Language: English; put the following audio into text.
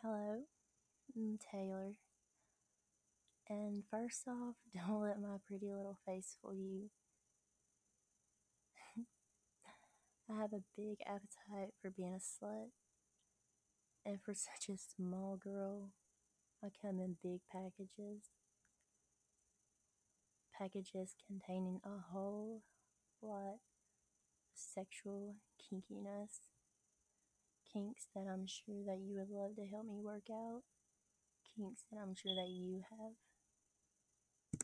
Hello, I'm Taylor. And first off, don't let my pretty little face fool you. I have a big appetite for being a slut. And for such a small girl, I come in big packages. Packages containing a whole lot of sexual kinkiness. Kinks that I'm sure that you would love to help me work out. Kinks that I'm sure that you have.